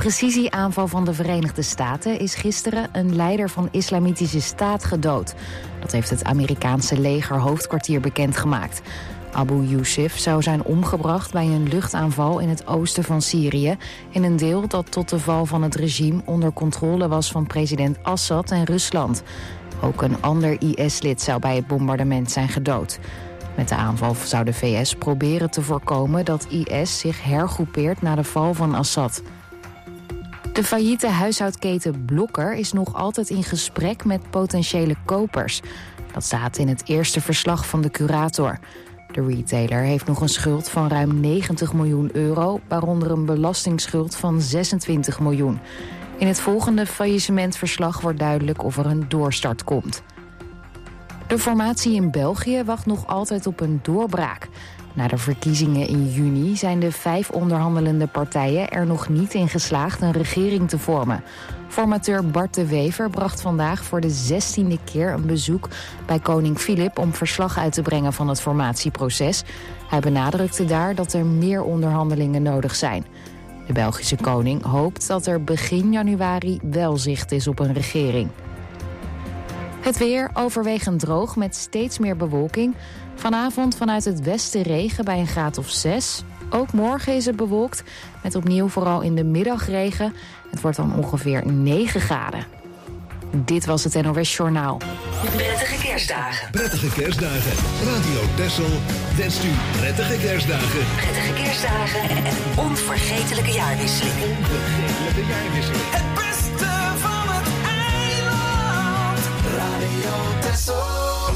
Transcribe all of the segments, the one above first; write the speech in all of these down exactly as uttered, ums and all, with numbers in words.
precisieaanval van de Verenigde Staten is gisteren een leider van Islamitische Staat gedood. Dat heeft het Amerikaanse legerhoofdkwartier bekendgemaakt. Abu Yusuf zou zijn omgebracht bij een luchtaanval in het oosten van Syrië, in een deel dat tot de val van het regime onder controle was van president Assad en Rusland. Ook een ander I S-lid zou bij het bombardement zijn gedood. Met de aanval zou de V S proberen te voorkomen dat I S zich hergroepeert na de val van Assad. De failliete huishoudketen Blokker is nog altijd in gesprek met potentiële kopers. Dat staat in het eerste verslag van de curator. De retailer heeft nog een schuld van ruim negentig miljoen euro, waaronder een belastingsschuld van zesentwintig miljoen. In het volgende faillissementverslag wordt duidelijk of er een doorstart komt. De formatie in België wacht nog altijd op een doorbraak. Na de verkiezingen in juni zijn de vijf onderhandelende partijen er nog niet in geslaagd een regering te vormen. Formateur Bart de Wever bracht vandaag voor de zestiende keer een bezoek bij koning Filip om verslag uit te brengen van het formatieproces. Hij benadrukte daar dat er meer onderhandelingen nodig zijn. De Belgische koning hoopt dat er begin januari wel zicht is op een regering. Het weer overwegend droog met steeds meer bewolking. Vanavond vanuit het westen regen bij een graad of zes. Ook morgen is het bewolkt, met opnieuw vooral in de middag regen. Het wordt dan ongeveer negen graden. Dit was het N O S Journaal. Prettige kerstdagen. Prettige kerstdagen. Radio Texel wenst u prettige kerstdagen. Prettige kerstdagen en onvergetelijke jaarwisselingen. Onvergetelijke jaarwisselingen. Het beste van het eiland. Radio Texel.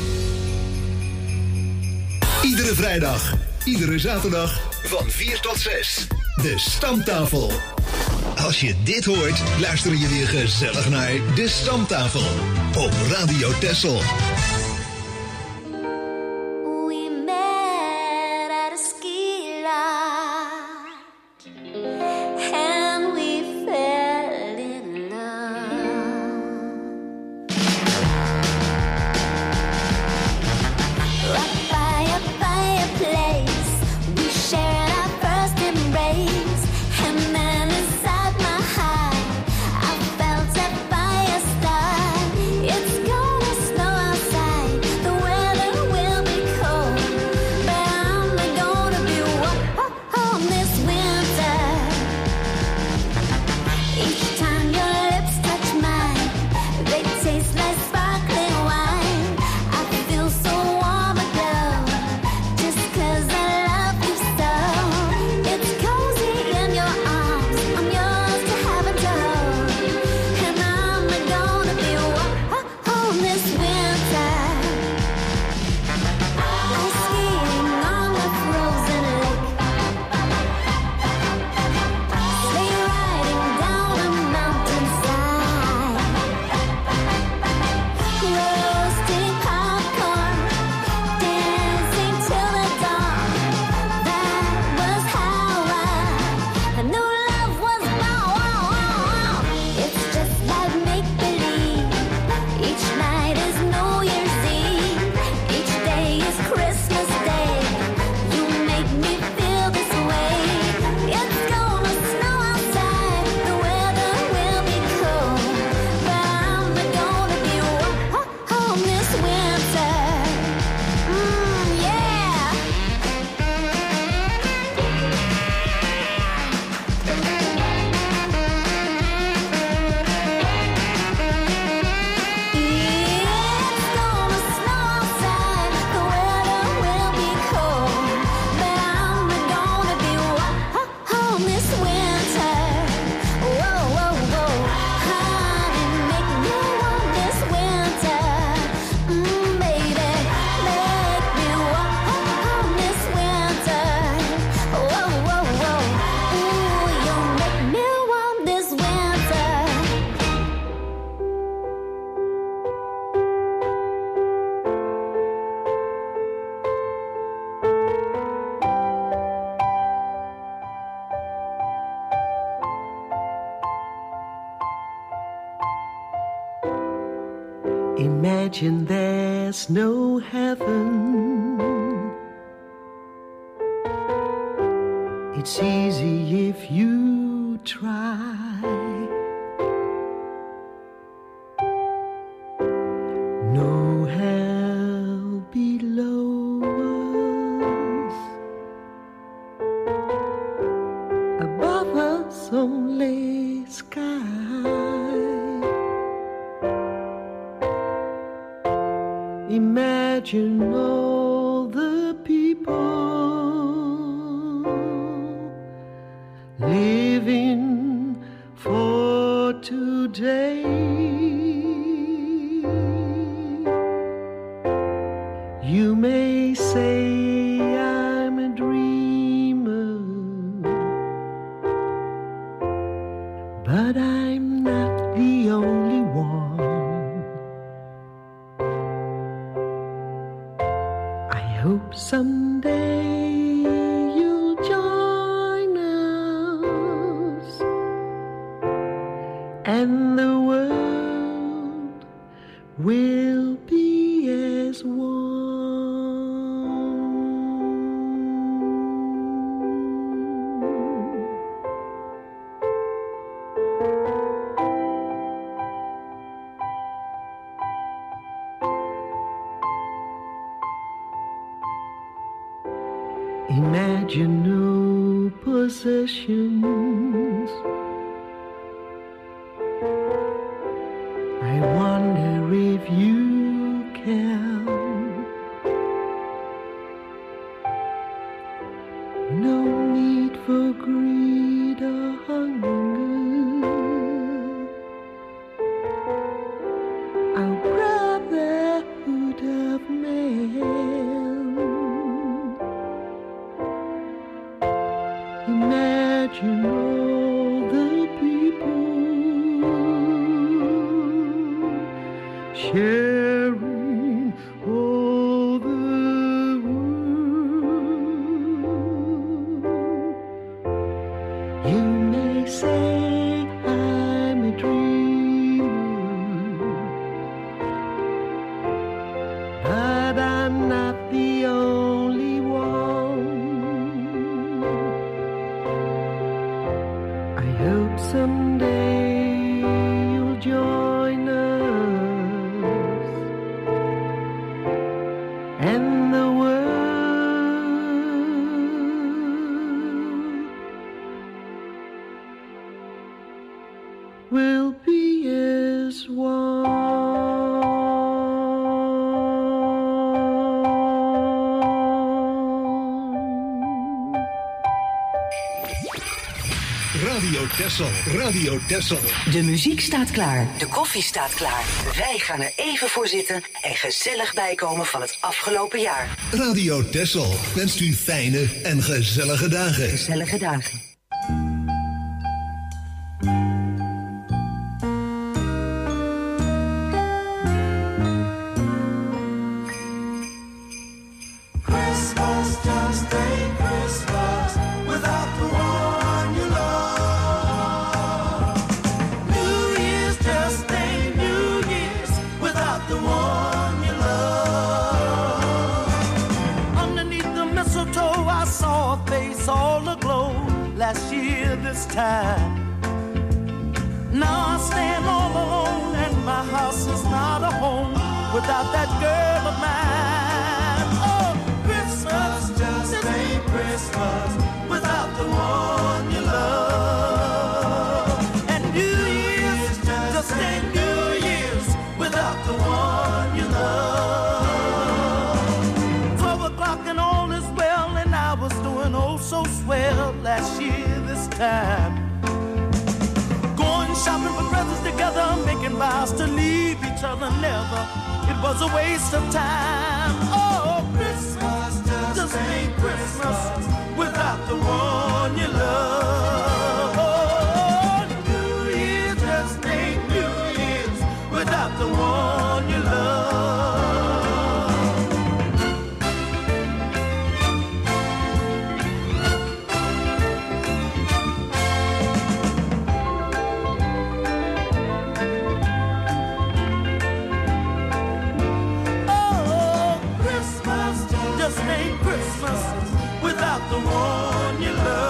Iedere vrijdag, iedere zaterdag van vier tot zes. De Stamtafel. Als je dit hoort, luister je weer gezellig naar De Stamtafel op Radio Texel. We met at a ski lodge and we fell in love. Right by a fireplace, we shared our first embrace, and then inside my heart, I felt that fire start. It's gonna snow outside, the weather will be cold, but I'm gonna be warm this winter. Each time your lips touch mine, they taste like sparkling wine. I feel so warm aglow, just 'cause I love you so. It's cozy in your arms, I'm yours to have and to hold, and I'm gonna be warm this winter. Ice skating on the frozen lake, sleigh riding down a mountainside, roasting popcorn, dancing till the dawn. That was how I knew love was born. It's just like make-believe. Each night is New Year's Eve. Each day is Christmas Day. You make me feel this way. It's gonna snow outside, the weather will be cold, but I'm gonna be warm this winter. Mm, yeah. It's gonna snow outside, the weather will be cold, but I'm gonna be warm this winter. Whoa, whoa, whoa, honey, make me warm this winter. Mm, baby, make me warm this winter. Whoa, whoa, whoa, ooh, you make me warm this winter. Imagine there's no heaven. It's easy if you try. No hell below us, above us only sky. Imagine all the people living for today. You may say I'm a dreamer, but I'm not the only one. I hope someday you'll join us and the world will be as one. Imagine no possessions. I wonder if you can. No need for greed or hunger. Our brotherhood of man. Imagine all the people sharing all the world. You may say I'm a dreamer, but I'm not the only one. I hope someday you'll join us and the world will be as one. Radio Texel, Radio Texel. De muziek staat klaar, de koffie staat klaar. Wij gaan er even voor zitten en gezellig bijkomen van het afgelopen jaar. Radio Texel wenst u fijne en gezellige dagen. Gezellige dagen. Christmas just ain't Christmas without the one you love. New Year's just ain't New Year's without the one you love. Underneath the mistletoe I saw a face all aglow last year this time. Now I stand all alone and my house is not a home without that girl of mine. Oh, Christmas just ain't Christmas without the one you love. And New Year's just ain't New Year's without the one you love. Twelve o'clock and all is well, and I was doing oh so swell last year this time. Going shopping for presents together, making vows to leave each other never. It was a waste of time. Oh, Christmas just ain't Christmas without the one you love. Oh, New Year just ain't New Year's without the one you love. Oh, Christmas just ain't Christmas without the one you love.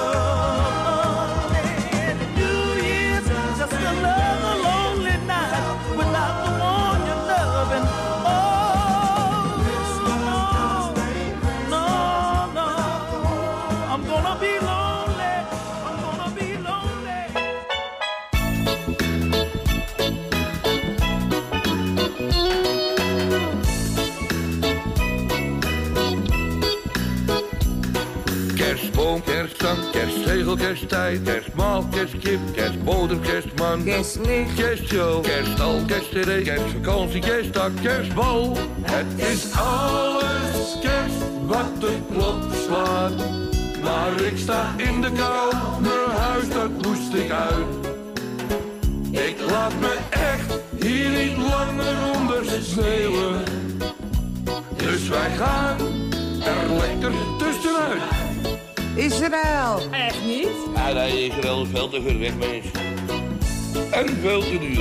kerstzang, kerstzegel, kersttijd, kerstmaal, kerstkip, kerstboter, kerstman, Kerstlicht, kerstshow, kerststal, kerstcd, kerstvakantie, kerstdag, kerstbal. Het is alles kerst wat de klok slaat. Maar ik sta in de kou, mijn huis dat moest ik uit. Ik laat me echt hier niet langer onder sneeuwen. Dus wij gaan er lekker tussenuit. Israël. Echt niet? Ja, nee, Israël is veel te ver weg, mens. En veel te duur.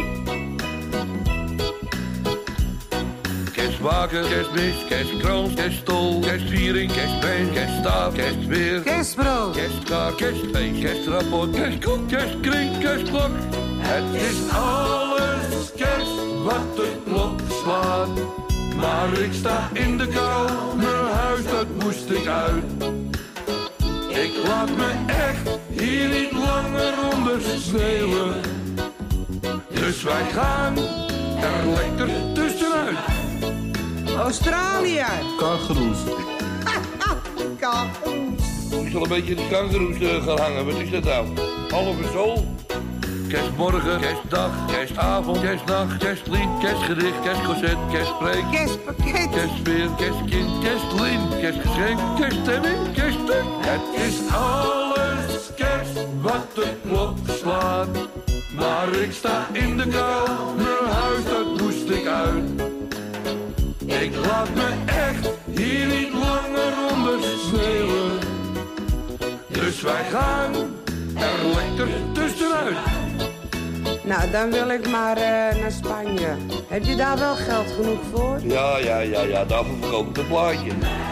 Kerstwagen, kerstmis, kerstkrans, kerststol, kerstviering, kerstbeen, kerststaaf, kerstweer, Kerstbrood, kerstkaart, kerstfeest, kerstrapport, kerstkok, kerstkring, kerstklok. Het is alles kerst wat de klok slaat. Maar ik sta in de kou, mijn huis dat moest ik uit. Ik laat me echt hier niet langer onder sneeuwen. Dus wij gaan er lekker tussenuit. Australië. Kangaroes. Kangaroes. Ik zal een beetje de kangaroes uh, gaan hangen. Wat is dat nou? Halve zool? Kerstmorgen, kerstdag, kerstavond, kerstnacht, kerstlied, kerstgedicht, kerstconcert, kerstpreek, Kerstpakket, kerstsfeer, kerstkind, kerstlin, kerstgeschenk, kerststemming, kerststuk. Het is alles kerst wat de klok slaat. Maar ik sta in de kou, mijn huis dat moest ik uit. Ik laat me echt hier niet langer onder sneeuwen. Dus wij gaan er lekker tussenuit. Nou, dan wil ik maar uh, naar Spanje. Heb je daar wel geld genoeg voor? Ja, ja, ja, ja, daarvoor verkoop ik het plaatje.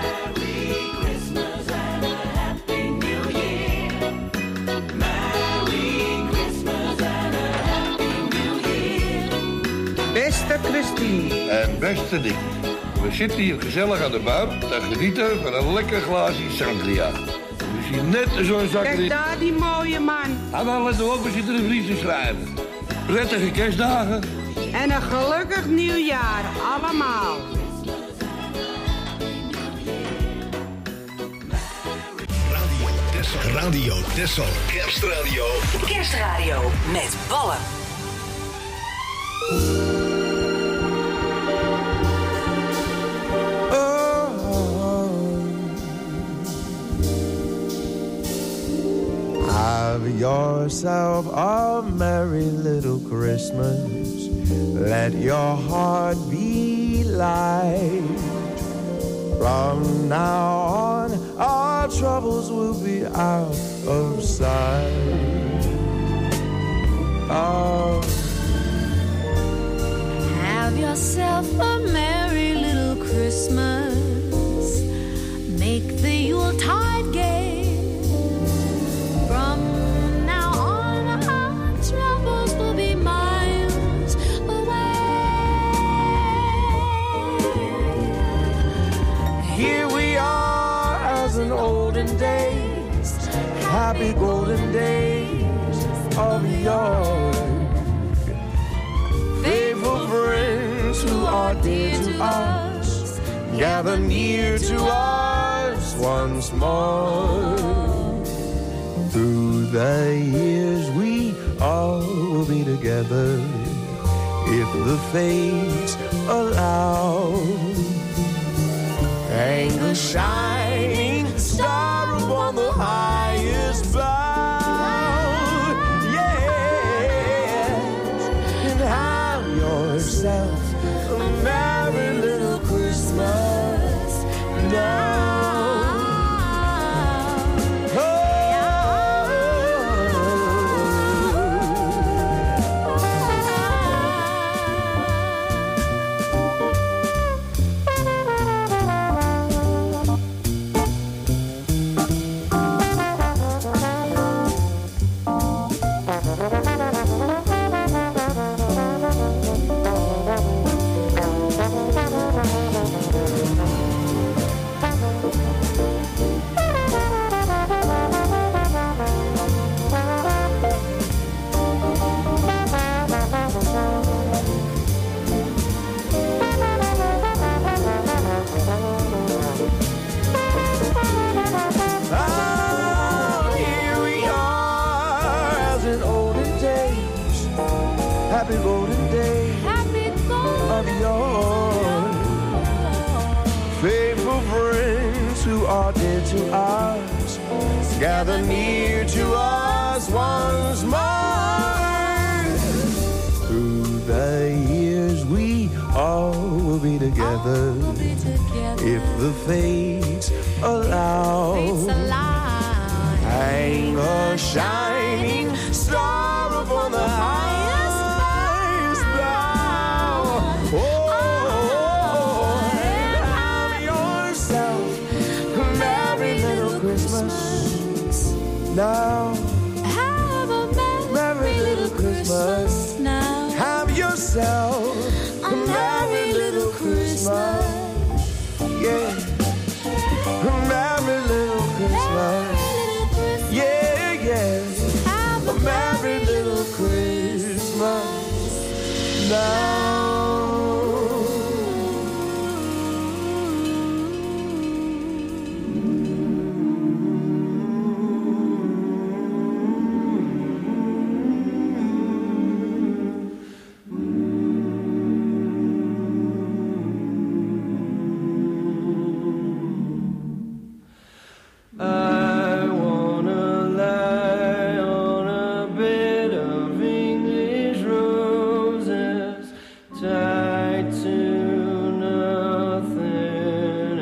Beste Christine. En beste Dick, we zitten hier gezellig aan de buik te genieten van een lekker glaasje sangria. We zien net zo'n zak Kijk erin. daar, die mooie man. Ah, dan laten we ook, we zitten een brief te schrijven. Prettige kerstdagen. En een gelukkig nieuwjaar, allemaal. Radio Tessel. Radio Tessel. Kerstradio. Kerstradio met ballen. Have yourself a merry little Christmas. Let your heart be light. From now on, our troubles will be out of sight. Oh. Have yourself a merry little Christmas. Make the Yuletide gay. From now on, our troubles will be miles away. Here we are as in olden days, happy golden days of yore. Faithful friends who are dear to us, gather near to us once more. Through the years we all will be together, if the fates allow. Hang a shining star upon the highest bough, yes, and have yourself a merry little Christmas now. happy golden day Happy golden of yours. Faithful friends who are dear to us, gather near to us once more. Through the years we all will be together, will be together. if the fates allow. Fates alive. Hang a shining star upon the highest bough. Oh, and have yourself a merry little Christmas now. Have a merry, Merry little Christmas. now. Have yourself A merry little Christmas. yeah, a merry little Christmas. Little Christmas. Yeah, yeah. Have A merry little Christmas now. I wanna lie on a bed of English roses, tied to nothing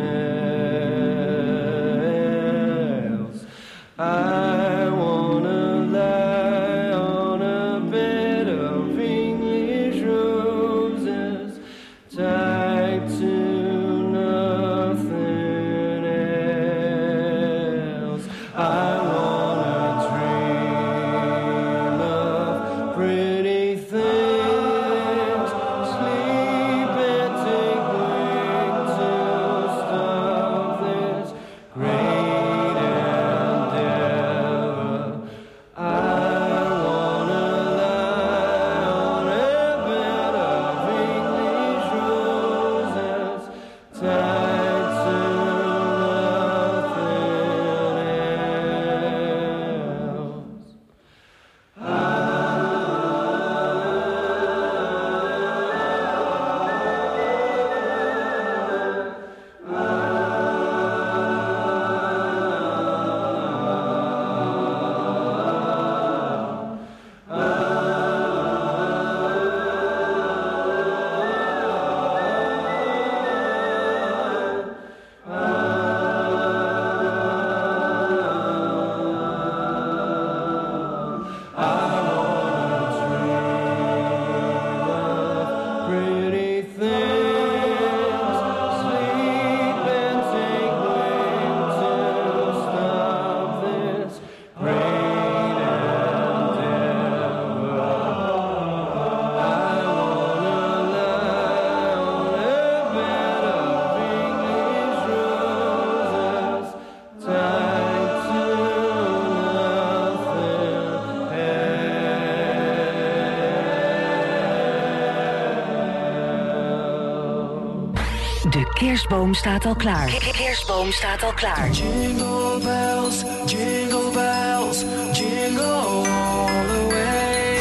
else. I wanna lie on a bed of English roses, tied to nothing else. I wanna dream of pretty things, sleep and take wing to stop this great endeavor. I wanna lie on a bed of English roses, tied to nothing else. Pretty things, sleep and take wing to stop this great endeavor. I wanna lie on a bed of English roses, tied to nothing. De kerstboom staat al klaar. De kerstboom staat al klaar. Jingle bells, jingle bells, jingle all the way.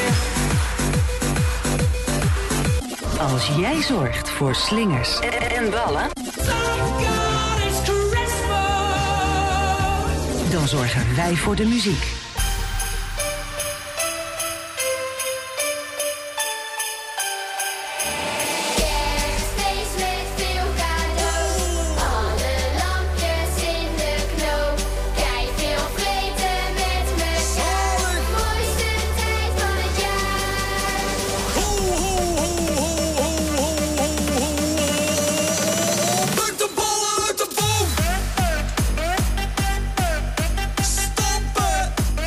Als jij zorgt voor slingers en ballen, dan zorgen wij voor de muziek. Kerstfeest met veel cadeaus. Alle lampjes in de knoop. Kijk veel vreten met mekaar. Mooiste tijd van het jaar. Uit de ballen uit de boom. Stappen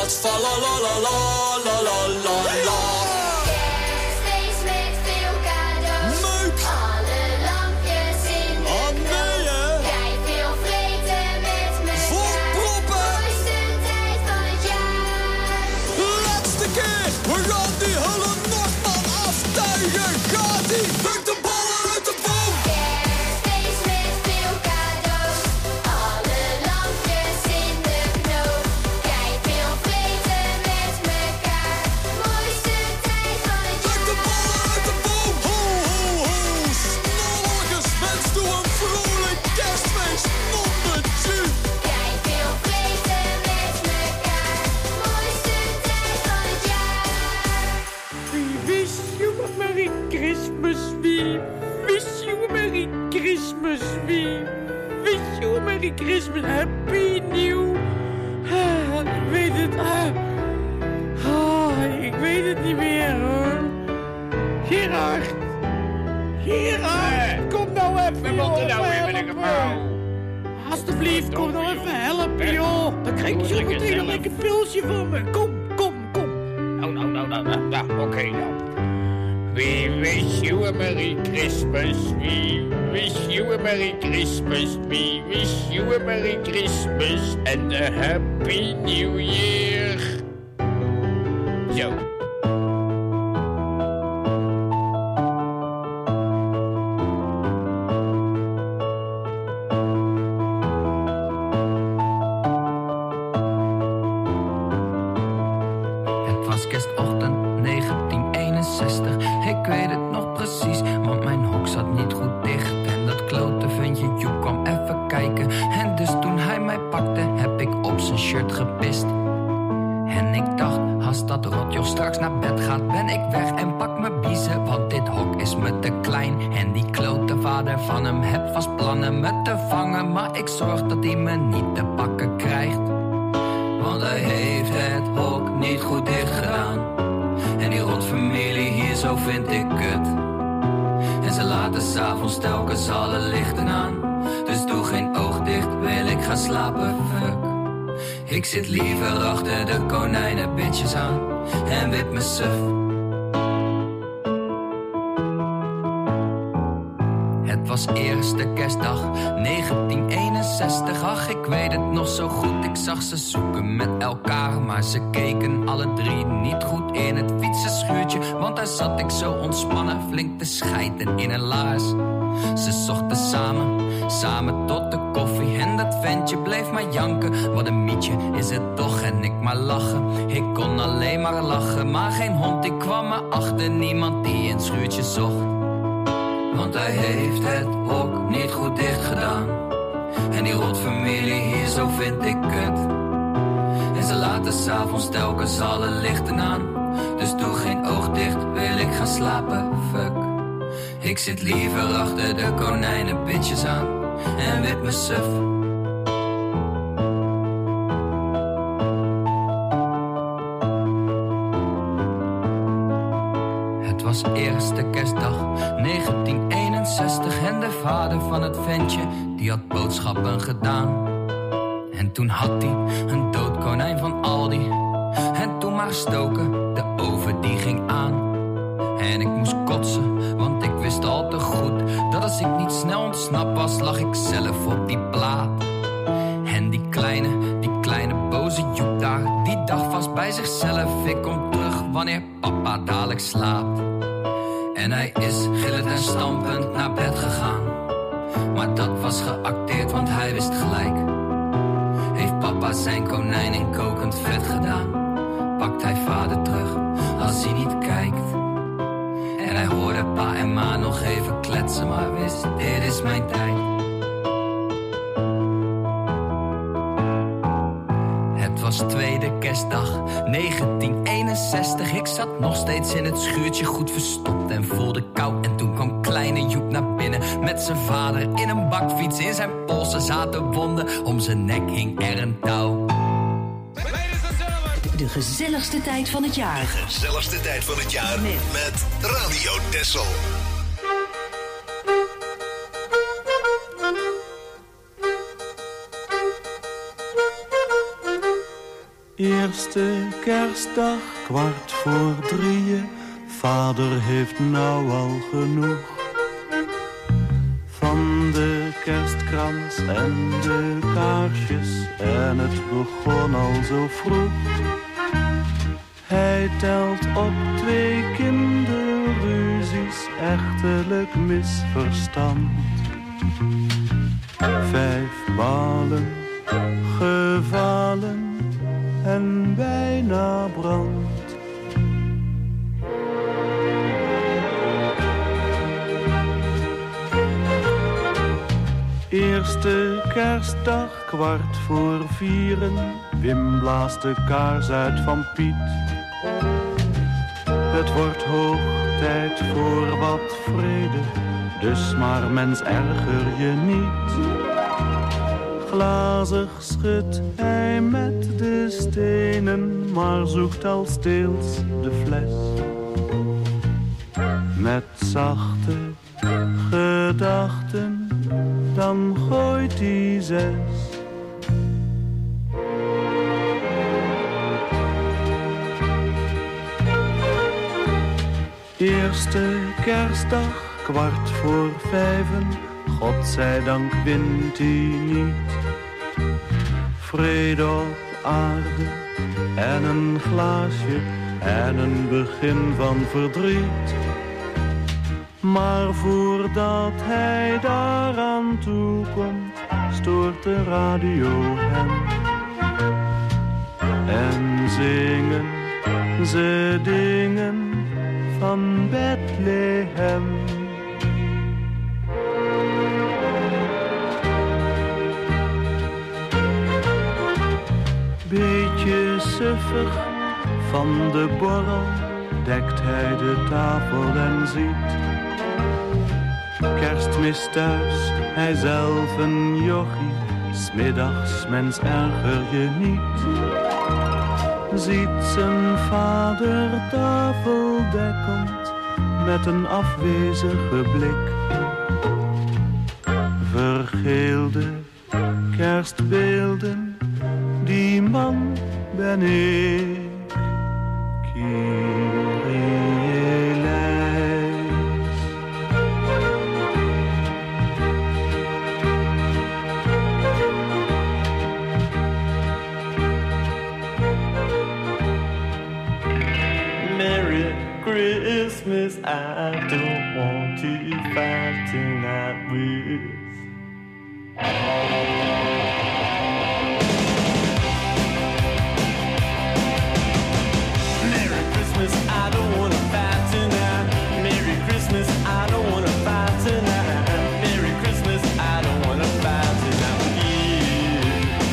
gaat fa la la la la la la la la. Kerstfeest met veel cadeaus. Meuk! Alle lampjes in de Oh nee hè! Kijk veel vreten met mekaar. Vol proppen! Mooiste tijd van het jaar. Laatste keer! We gaan die hele Noordman aftuigen! Gaat die! Puk de ballen uit de boom! Kerstfeest met veel cadeaus. Alle lampjes in de knoop. Kijk veel vreten met mekaar. Mooiste tijd van het Puk de jaar. ballen uit de boom! Ho, ho, ho! Snollergens, wens toe een vrolijk kerstfeest! Nonnetje! Kijk veel vreten met mekaar. Mooiste tijd van het jaar. We wish you a Merry Christmas. We wish you a Merry Christmas. We wish you a Merry Christmas. Happy New. Ah, ik weet het. Ah. Ah, ik weet het niet meer hoor. Gerard. Gerard. Kom nou even. We moeten nou weer met een gebouw. Alsjeblieft, kom nou even helpen joh. Dan krijg je zo meteen een lekker pilsje van me. Kom, kom, kom. Nou, nou, nou, nou, nou, nou oké okay, nou. We wish you a Merry Christmas. We wish you a Merry Christmas. We wish you a Merry Christmas and a Happy New Year. Zo. Het was kerstochtend negentien eenenzestig. Ik weet het nog precies, want mijn hok zat niet goed dicht. En dat klote ventje Joep kwam even kijken. En dus toen hij mij pakte, heb ik op zijn shirt gepist. En ik dacht, als dat rotjoch straks naar bed gaat, ben ik weg en pak mijn biezen. Want dit hok is me te klein. En die klote vader van hem heb vast plannen me te vangen. Maar ik zorg dat hij me niet te pakken krijgt. Want hij heeft het hok niet goed dicht gedaan. En die rotfamilie hier, zo vind ik het. En ze laten s'avonds telkens alle lichten aan. Dus doe geen oog dicht, wil ik gaan slapen, fuck. Ik zit liever achter de konijnen bitches aan. En wip me suf. Het was eerste kerstdag negentien eenenzestig. Ach, ik weet het nog zo goed. Ik zag ze zoeken met elkaar, maar ze keken alle drie niet goed in het fietsenschuurtje. Want daar zat ik zo ontspannen, flink te schijten in een laars. Ze zochten samen, samen tot de koffie. En dat ventje bleef maar janken. Wat een mietje is het toch, en ik maar lachen. Ik kon alleen maar lachen, maar geen hond die kwam me achter. Niemand die in het schuurtje zocht. Want hij heeft het hok niet goed dicht gedaan. En die rotfamilie hier, zo vind ik het. En ze laten s'avonds telkens alle lichten aan. Dus doe geen oog dicht, wil ik gaan slapen, fuck. Ik zit liever achter de konijnen bitches aan. En wip me suf. Het was eerste kerstdag negentien eenenzestig. En de vader van het ventje, die had boodschappen gedaan. En toen had hij een dood konijn van Aldi. En toen maar stoken, de oven die ging aan. En ik moest kotsen, want ik wist al te goed dat als ik niet snel ontsnapt was, lag ik zelf op die plaat. En die kleine, die kleine boze Joep daar, die dacht vast bij zichzelf, ik kom terug wanneer papa dadelijk slaapt. En hij is gillend en stampend naar bed gegaan. Maar dat was geacteerd, want hij wist gelijk. Heeft papa zijn konijn in kokend vet gedaan, pakt hij vader terug als hij niet kijkt. En hij hoorde pa en ma nog even kletsen, maar wist, dit is mijn tijd. Het was tweede kerstdag negentien eenenzestig. Ik zat nog steeds in het schuurtje goed verstopt en voelde kou. En toen kwam kleine Joep naar binnen met zijn vader in een bakfiets. In zijn polsen zaten wonden, om zijn nek hing er een touw. De gezelligste tijd van het jaar. De gezelligste tijd van het jaar met, met Radio Texel. Eerste kerstdag, kwart voor drieën. Vader heeft nou al genoeg van de kerstkrans en de kaarsjes. En het begon al zo vroeg. Hij telt op twee kinderruzies, echtelijk misverstand. Vijf ballen, gevallen en bijna brand. Eerste kerstdag, kwart voor vieren. Wim blaast de kaars uit van Piet. Het wordt hoog tijd voor wat vrede, dus maar mens erger je niet. Glazig schudt hij met de stenen, maar zoekt al steeds de fles. Met zachte gedachten, dan gooit hij zes. Eerste kerstdag, kwart voor vijven. Godzijdank wint hij niet. Vrede op aarde en een glaasje en een begin van verdriet. Maar voordat hij daaraan toe komt, stoort de radio hem. En zingen ze dingen van Bethlehem. Beetje suffig van de borrel dekt hij de tafel en ziet kerstmis thuis, hij zelf een jochie. 'S middags, mens erger je niet. Ziet zijn vader tafeldekkend met een afwezige blik. Vergeelde kerstbeelden, die man ben ik. I don't want to fight tonight with. Merry Christmas, I don't want to fight tonight. Merry Christmas, I don't want to fight tonight. Merry Christmas, I don't want to fight tonight with you.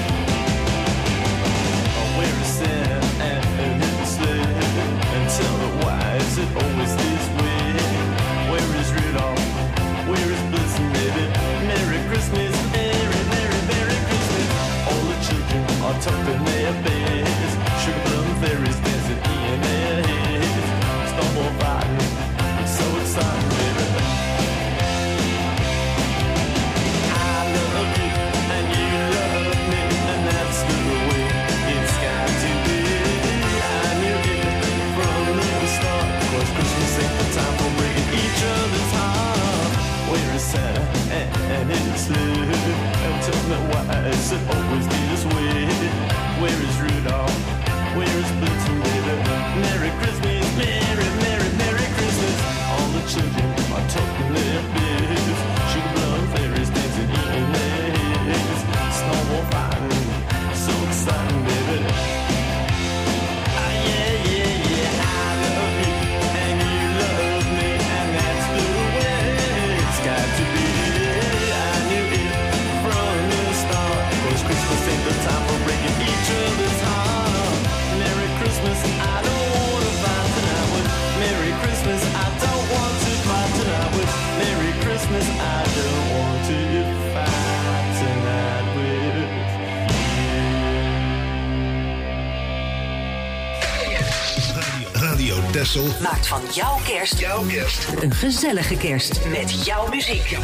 Where is Santa and his sled? And tell me why is it always this way? Where is Rudolph? Where is Blitzen, baby? Merry Christmas, Merry, Merry, Merry Christmas. All the children are tucked in their beds. Sugar plum fairies dancing in their heads. Snowball fighting, it's so exciting, baby. I love you and you love me, and that's the way it's got to be. I knew it from the start, 'cause Christmas ain't the time for breaking each other's heart. Where is Santa and, and his sled? And tell me why is it always this way? Where is Rudolph? Where is Blitzen, baby? Merry Christmas, Merry, Merry, Merry Christmas. All the children are tucking their beds. Sugar plum fairies dancing in their heads. Snowball fighting, so exciting, baby. Ah, yeah, yeah, yeah, I love you and you love me, and that's the way it's got to be. I knew it from the start, 'cause Christmas ain't the time for breaking each other's heart. Merry Christmas, I don't want to fight tonight with. Merry Christmas, I don't want to fight tonight with. Merry Christmas, I don't want to fight tonight with. Radio Texel maakt van jouw kerst, jouw kerst een gezellige kerst met jouw muziek.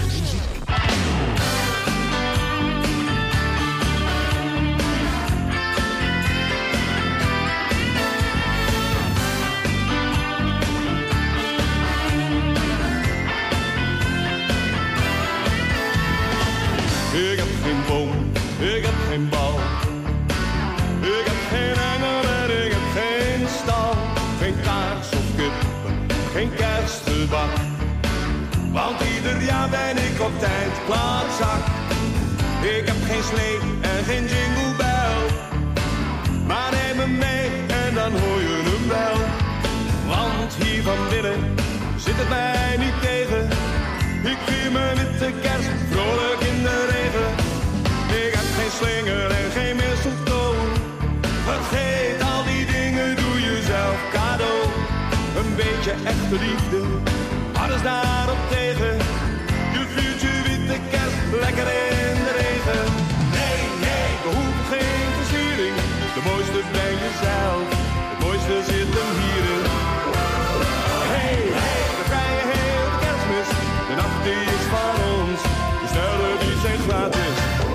boom, ik heb geen bal. Ik heb geen engel en ik heb geen stal. Geen kaars of kippen, geen kerstgebak. Want ieder jaar ben ik op tijd klaatzak. Ik heb geen slee en geen jingle bell. Maar neem me mee en dan hoor je hem wel. Want hier van binnen zit het mij niet tegen. Ik vier mijn witte kerst vrolijk in de regen. Ik heb geen slinger en geen mistletoe. Vergeet al die dingen, doe jezelf cadeau. Een beetje echte liefde, alles daarop tegen. Je vuurt je witte kerst lekker in de regen. Nee, nee, we hoeven geen versiering. De mooiste ben jezelf, het mooiste zit hem hierin. Hey, hey, we vrije heel de kerstmis. De nacht die is van ons, de sterren die zijn gratis.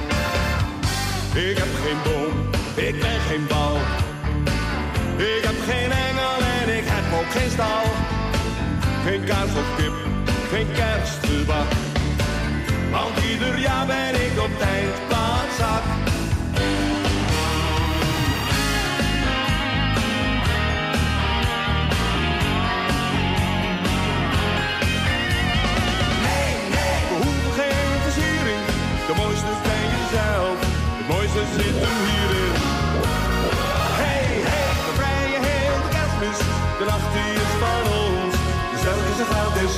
Ik heb geen boom, ik ben geen bal. Ik heb geen engel en ik heb ook geen stal. Geen kaas of kip, geen kerstgebak. Want ieder jaar ben ik op tijd klaatzak. Nee, nee, we hoeven geen versiering. De mooiste ben jezelf, het mooiste zit hem hierin. Hey, hey, we vrijen heel de kerstmis. De nacht die is van ons, de sterren is er gratis.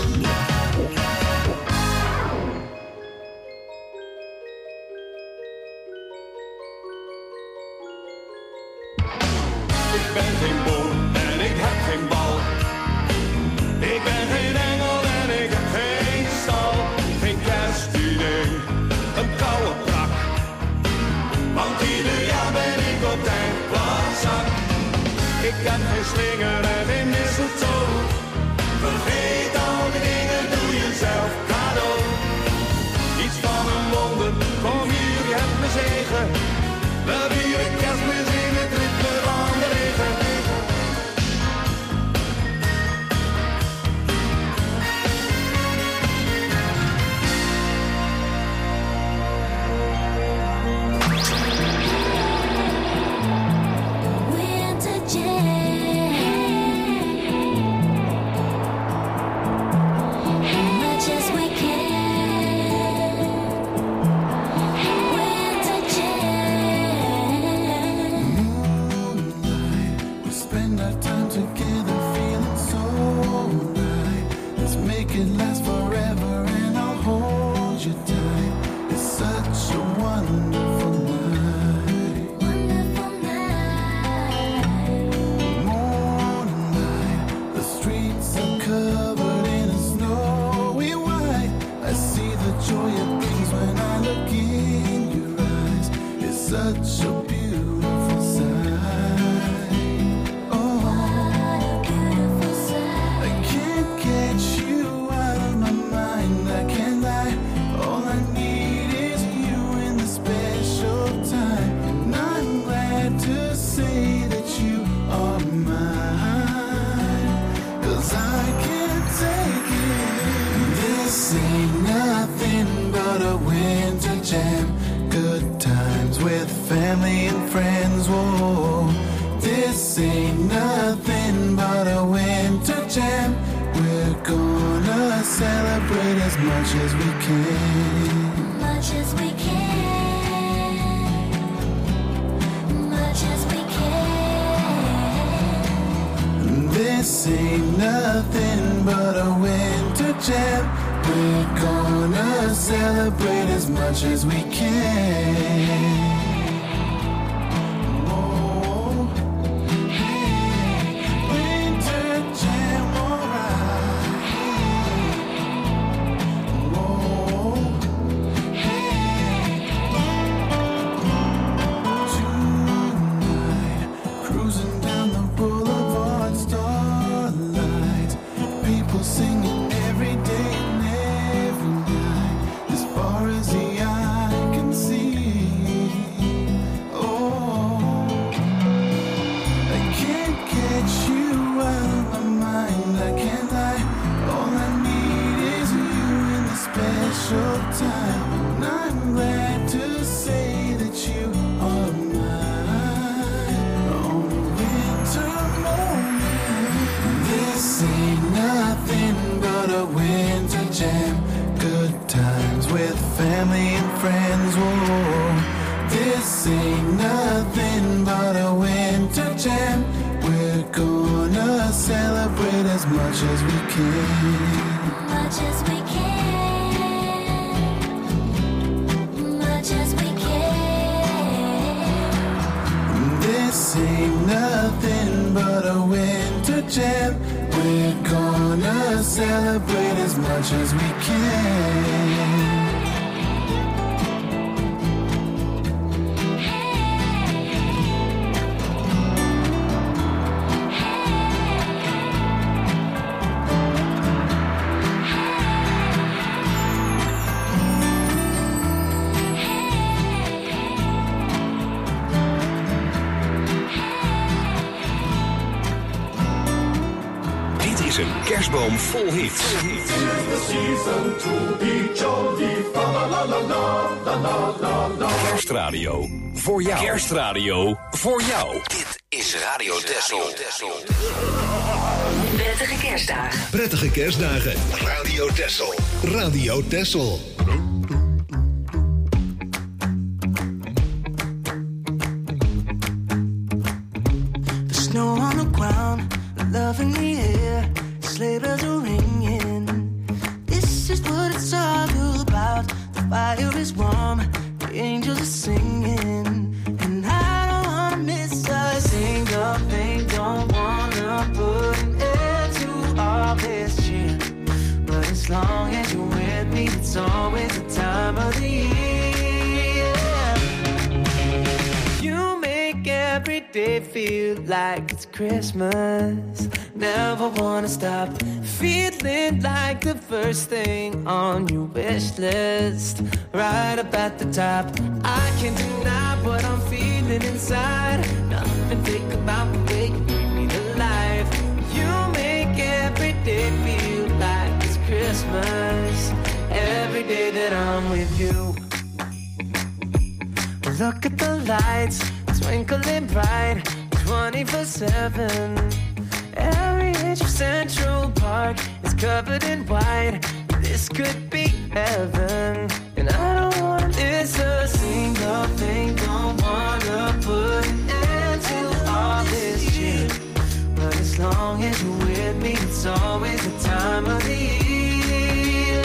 Ik ben geen boom en ik heb geen bal. Ik ben geen engel en ik heb geen stal. Geen kerstdiner, een koude brak. Want ieder jaar ben ik op tijd klaatzak. Ik heb geen slinger en geen mistletoe. Vergeet al die dingen, doe jezelf cadeau. Iets van een wonder, kom hier, je hebt me zegen. We vieren kerstmis in het ritme van de regen. Winter jam, much as we can. Winter jam. We spend our time together feeling so right. Let's make it last forever and I'll hold you tight. It's such a wonderful night. Wonderful night. Moonlight, the streets are covered in a snowy white. I see the joy it brings when I look in your eyes. It's such a beautiful sight. Oh, What a beautiful sight. I can't get you out of my mind. I can't lie. All I need is you in the special time. And I'm glad to say that you are mine. 'Cause I can't take it. This ain't nothing but a winter jam. Good times with family and friends. Whoa. This ain't nothing but a winter jam. We're gonna celebrate as much as we can. Much as we can. Much as we can. This ain't nothing but a winter jam. We're gonna celebrate as much as we can. Oh, hey, winter jam, alright. Oh, hey, tonight, cruising down the boulevard, starlight. People singing every day and every night, as far as the eye can see. Oh, I can't get you out of my mind. I can't lie. All I need is you in the special time. And I'm glad to say good times with family and friends. Whoa, this ain't nothing but a winter jam. We're gonna celebrate as much as we can. Much as we can. Much as we can. This ain't nothing but a winter jam. We're gonna celebrate as much as we can. Een kerstboom vol hits. Kerstradio voor jou. Kerstradio voor jou. Dit is Radio Dessel. Prettige kerstdagen. Prettige kerstdagen. Radio Dessel. Radio Dessel. The snow on the ground, love in the air. Sleigh bells are ringing. This is what it's all about. The fire is warm, the angels are singing, and I don't wanna miss a single thing. Don't wanna put an end to all this cheer, but as long as you're with me, it's always the time of the year. You make every day feel like it's Christmas. Never wanna stop feeling like the first thing on your wish list. Right up at the top, I can't deny what I'm feeling inside. Nothing fake about the way you bring me to life. You make every day feel like it's Christmas. Every day that I'm with you. Look at the lights, twinkling bright, twenty-four seven. Every inch of Central Park is covered in white. This could be heaven, and I don't wanna miss a single thing. Don't wanna put an end to all this cheer, but as long as you're with me, it's always the time of the year.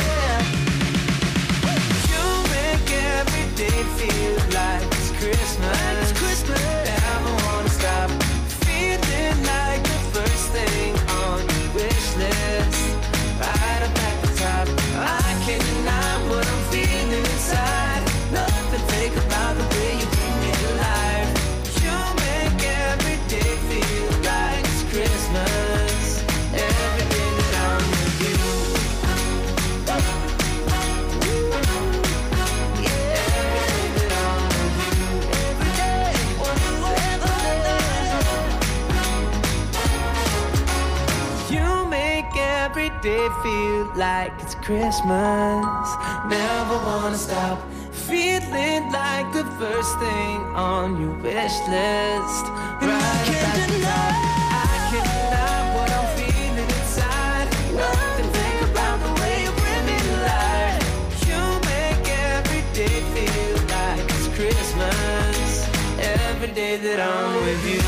You make every day feel like it's Christmas. Like it's Christmas. Never wanna stop feeling like the first thing on your wish list. Right up at the top, I can't deny what I'm feeling inside. Nothing fake about the way you bring me to life. You make every day feel like it's Christmas. Every day that I'm with you. Every day feel like it's Christmas. Never wanna stop feeling like the first thing on your wish list. Right about the top, I can't deny what I'm feeling inside. Nothing think about the way you bring me to life. You make every day feel like it's Christmas. Every day that I'm with you.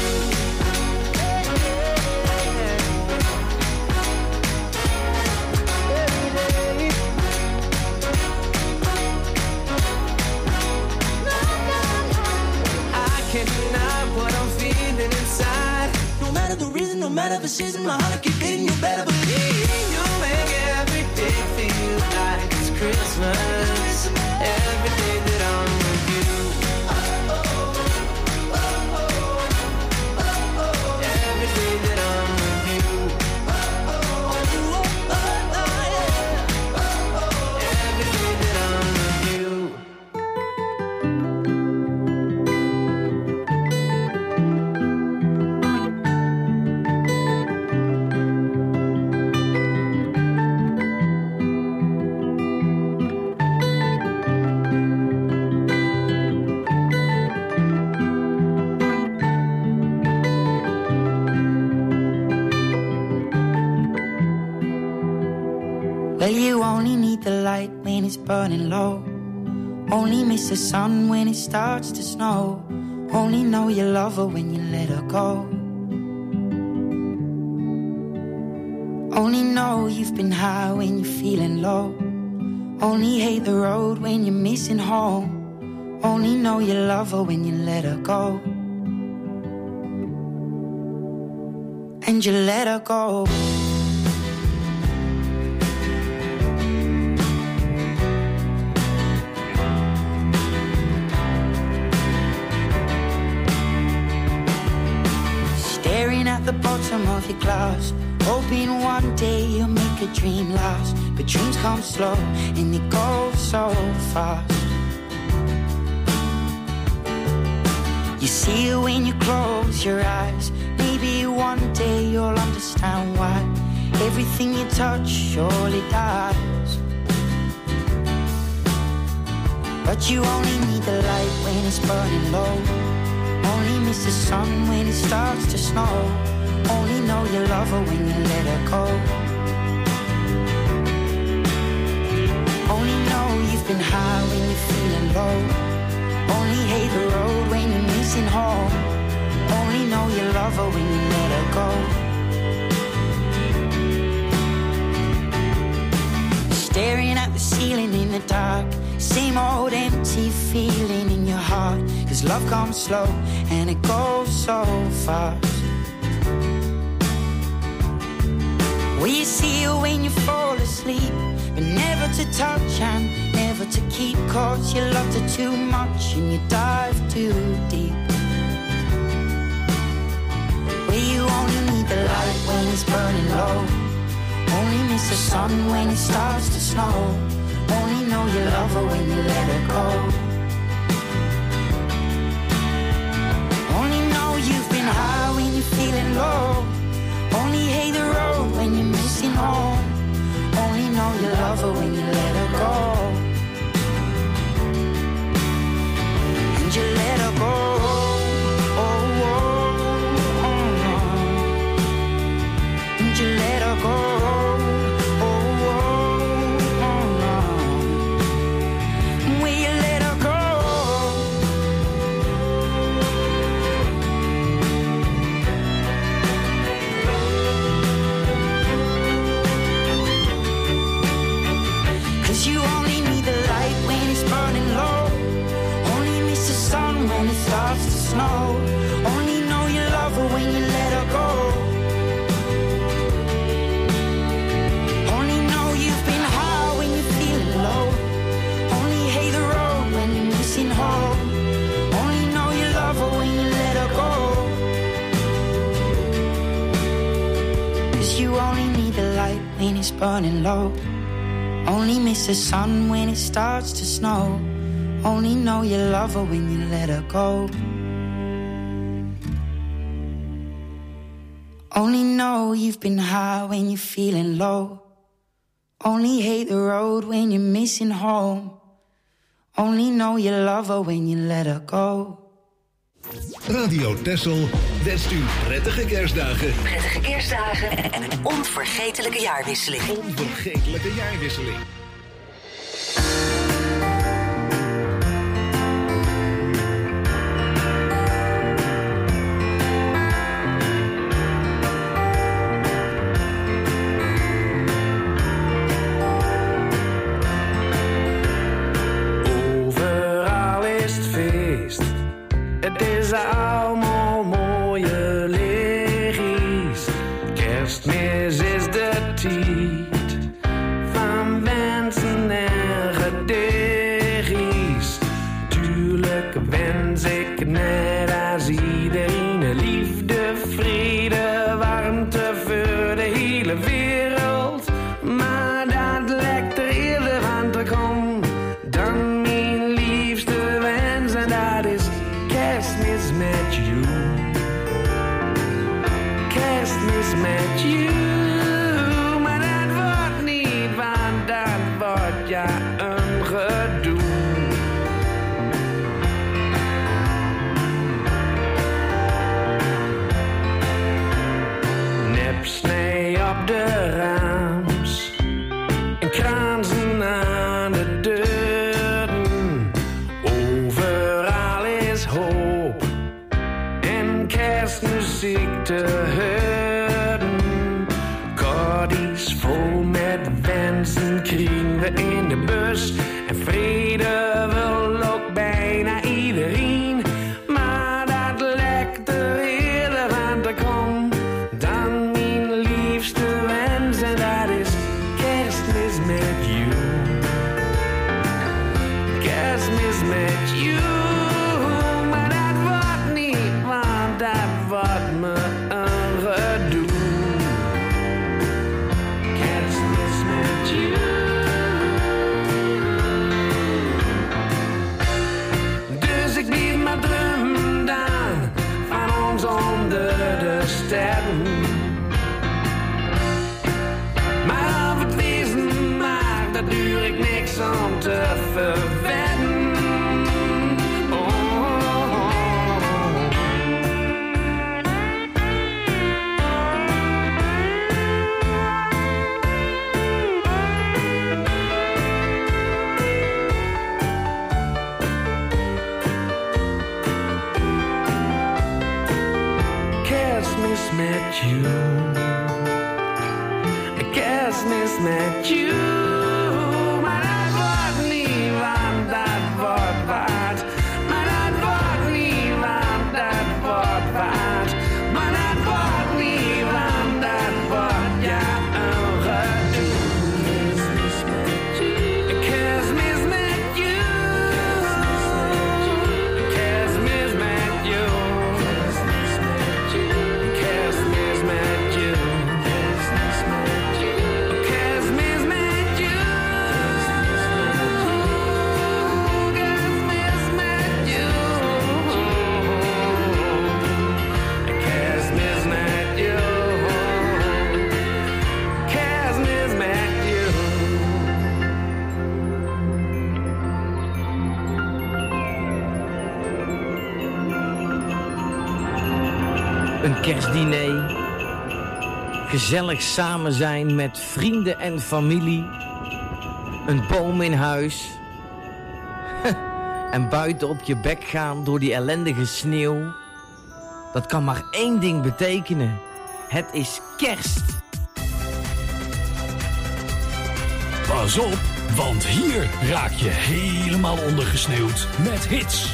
Can't deny what I'm feeling inside. No matter the reason, no matter the season, my heart keep beating. You better believe you make every day feel like it's Christmas. Every day that I'm with you. Every day that I'm with you. Every day that I'm with you. light when it's burning low. Only miss the sun when it starts to snow. Only know you love her when you let her go. Only know you've been high when you're feeling low. Only hate the road when you're missing home. Only know you love her when you let her go. And you let her go. Staring at the bottom of your glass, hoping one day you'll make a dream last. But dreams come slow and they go so fast. You see it when you close your eyes. Maybe one day you'll understand why everything you touch surely dies. But you only need the light when it's burning low. Only miss the sun when it starts to snow. Only know you love her when you let her go. Only know you've been high when you're feeling low. Only hate the road when you're missing home. Only know you love her when you let her go. Staring at the ceiling in the dark, same old empty feeling in your heart. Cause love comes slow and it goes so fast. Well, you see her when you fall asleep, but never to touch and never to keep. Cause you loved her too much and you dive too deep. Well, you only need the light when it's burning low. Only miss the sun when it starts to snow. Only know you love her when you let her go. Only know you've been high when you're feeling low. Only hate the road when you're missing home. Only know you love her when you let her go. And you let her go. Oh, oh, oh, oh. And you let her go. Starts to snow. Only know you love her when you let her go. Only know you've been high when you're feeling low. Only hate the road when you're missing home. Only know you love her when you let her go. Cause you only need the light when it's burning low. Only miss the sun when it starts to snow. Only know you love her when you let her go. Only know you've been high when you're feeling low. Only hate the road when you're missing home. Only know you love her when you let her go. Radio Texel wenst u prettige kerstdagen. Prettige kerstdagen en een onvergetelijke jaarwisseling. Onvergetelijke jaarwisseling. Het is allemaal mooie lichtjes. Kerstmis is de tijd van wensen en gedichtjes. Tuurlijk wens ik net als iedereen liefde, vrede, warmte voor de hele wereld. Maar dat lijkt er eerder van te komen dan mijn liefste wens en dat is Kerstmis met you. Kerstmis met you. Maar dat wordt niet, want dat wordt ja een gedoe. Nepsnee op de raams en kransen aan met you. Maar dat wordt niet, want dat wordt me een gedoe. Kerstmis met you. Dus ik bied mijn drum aan van ons onder de sterren. Maar of het wezen mag, daar duur ik niks om te verwennen. Oh, oh, oh. Kerstmis met you. Kerstmis met you. Maar dat wordt niet, want dat wordt wat. Maar dat wordt niet, want dat wordt wat. Maar dat wordt niet, want dat wordt ja een gedoe. Kerstmis met you. Kerstmis met you. Kerstmis met you. Kerstmis met you. Een kerstdiner. Gezellig samen zijn met vrienden en familie. Een boom in huis. En buiten op je bek gaan door die ellendige sneeuw. Dat kan maar één ding betekenen. Het is kerst. Pas op, want hier raak je helemaal ondergesneeuwd met hits.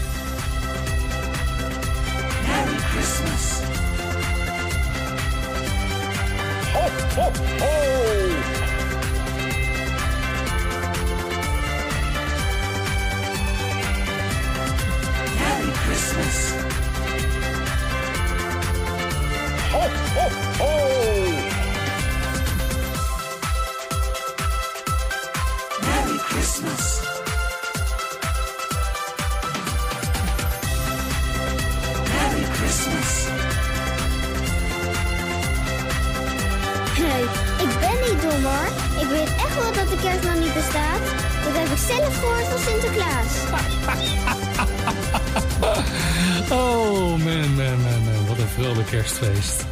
Merry Christmas. Ho, ho, ho. Merry Christmas. Ho, ho, ho. Merry Christmas. Merry Christmas. Hey, ik ben niet dom hoor. Ik weet echt wel dat de kerstman niet bestaat. Dat heb ik zelf gehoord van Sinterklaas. Oh man, man, man, man. Wat een vrolijk kerstfeest.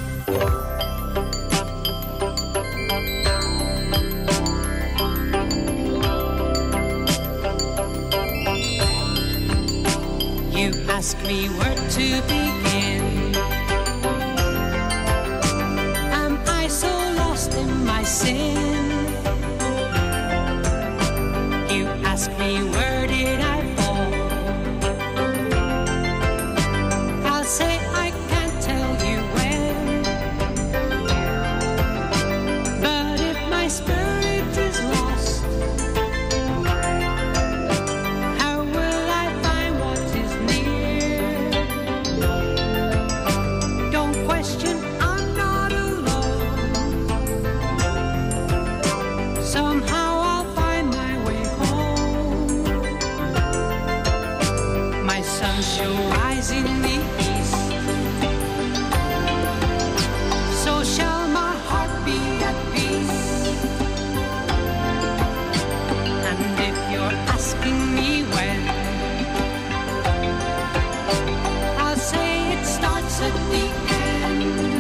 You ask me where to begin. Am I so lost in my sin? You ask me where did I fall? I'll say I can't tell you when. But if my spirit is lost, how will I find what is near? Don't question, I'm not alone. Somehow I'll find my way home. My sun shall rise in the east, so shall my heart be at peace. And if you're asking me when, I'll say it starts at the end.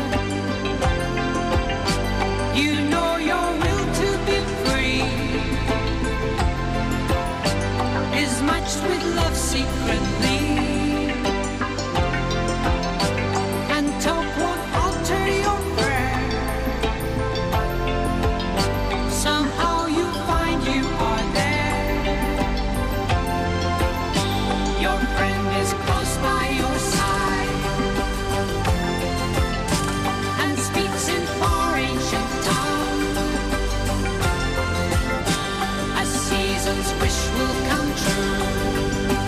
You know your will to be free is matched with love secretly. And talk won't alter your prayer. Somehow you find you are there. Your friend is close by your side and speaks in far ancient tongue. A season's wish will come true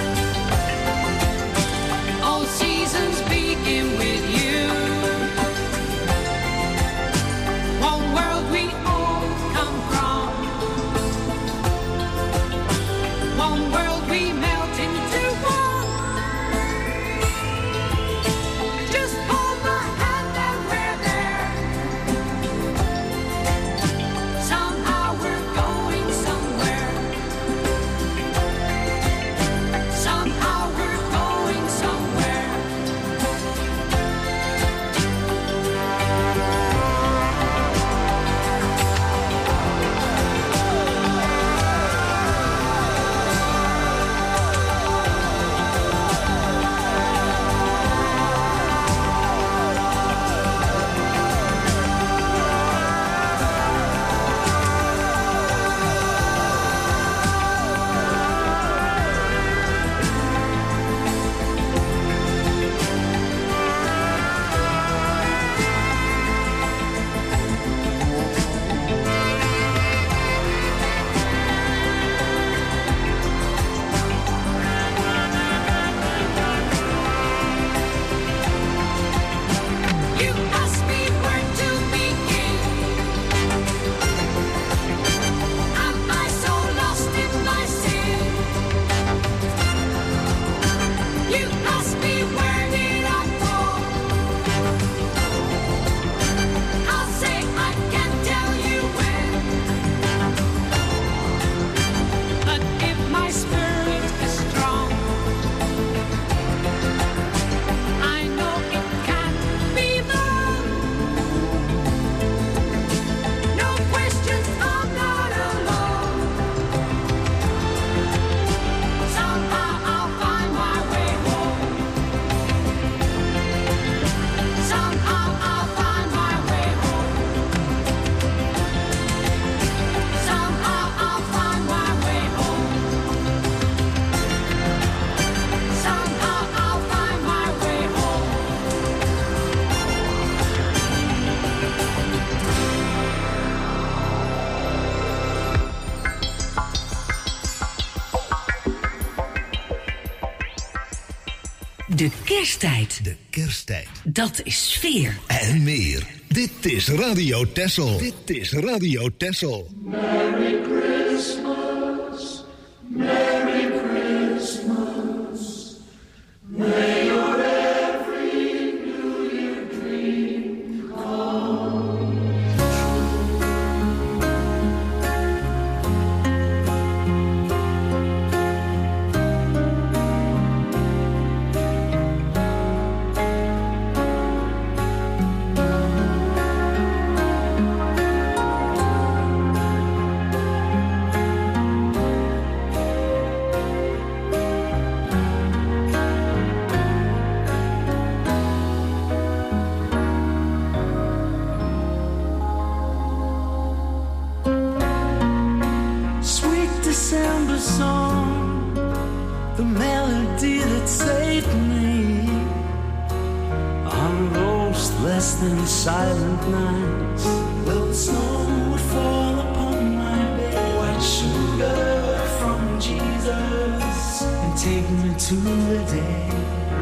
De kersttijd. De kersttijd. Dat is sfeer. En meer. Dit is Radio Texel. Dit is Radio Texel. Merry Christmas, Merry Christmas. May your every New Year dream come December song, the melody that saved me on those less than silent nights. Well, the snow would fall upon my bed, white sugar from Jesus, and take me to the day.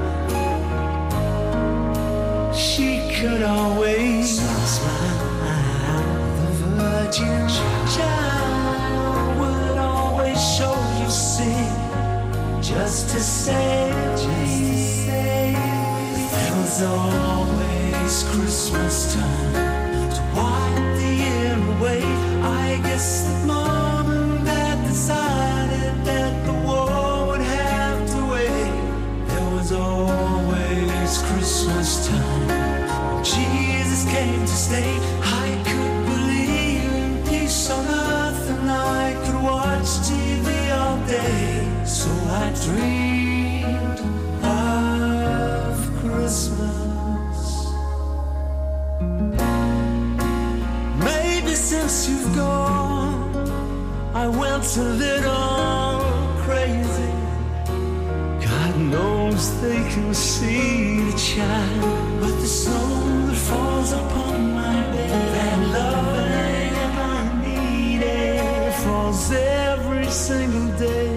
She could always smile, the virgin child would always show you sin, just to say, just to say, it was always Christmas time to wipe the year away. I guess that Mom and Dad decided that the war would have to wait. There was always Christmas time. Jesus came to stay. I could believe in peace on earth, and I could watch T V all day. So I dreamed of Christmas. Maybe since you've gone, I went a little crazy. God knows they can see the child, but the snow that falls upon my bed, that loving I need, it falls every single day.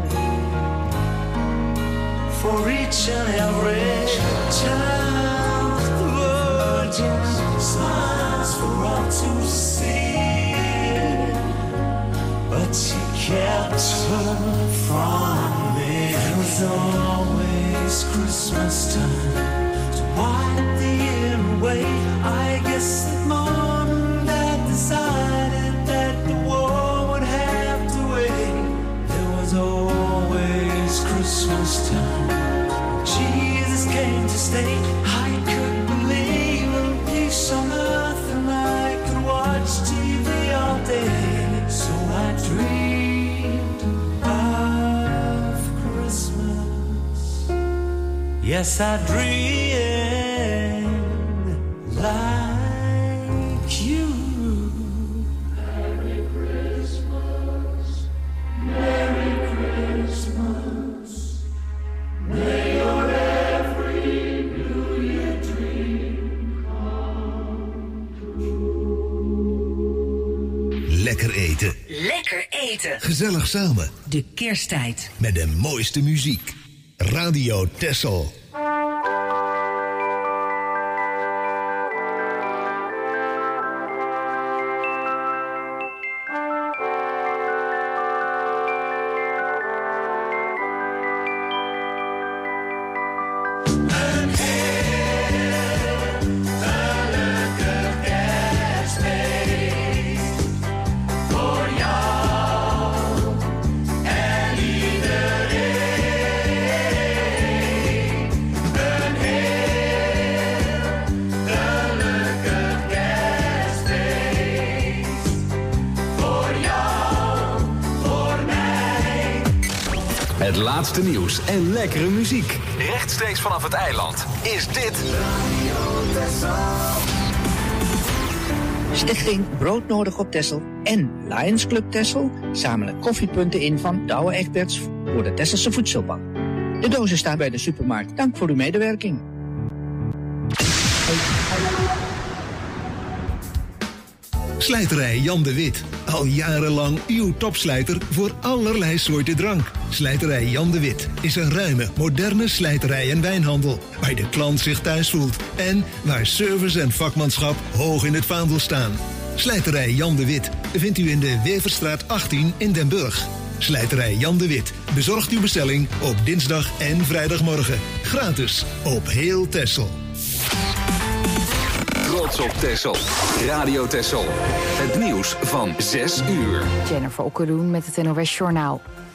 For each and every child, the Virgin smiles for all to see, but she kept her from me. It was always Christmas time to wipe the year away. I guess that Mom and Dad decided that the war would have to wait. There was always Christmas time. Jesus came to stay. I could believe in peace on earth, and I could watch T V all day. So I dreamed of Christmas. Yes, I dreamed like you. Merry Christmas, Merry Christmas. May your every New Year dream come true. Lekker eten. Lekker eten. Gezellig samen. De kersttijd. Met de mooiste muziek. Radio Texel. Het laatste nieuws en lekkere muziek. Rechtstreeks vanaf het eiland is dit... Stichting Broodnodig op Texel en Lions Club Texel zamelen koffiepunten in van Douwe Egberts voor de Tesselse Voedselbank. De dozen staan bij de supermarkt. Dank voor uw medewerking. Slijterij Jan de Wit. Al jarenlang uw topslijter voor allerlei soorten drank. Slijterij Jan de Wit is een ruime, moderne slijterij en wijnhandel, waar de klant zich thuis voelt en waar service en vakmanschap hoog in het vaandel staan. Slijterij Jan de Wit vindt u in de Weverstraat achttien in Den Burg. Slijterij Jan de Wit bezorgt uw bestelling op dinsdag en vrijdagmorgen. Gratis op heel Texel. Trots op Texel. Radio Texel. Het nieuws van zes uur. Jennifer Okkeloen met het N O S Journaal.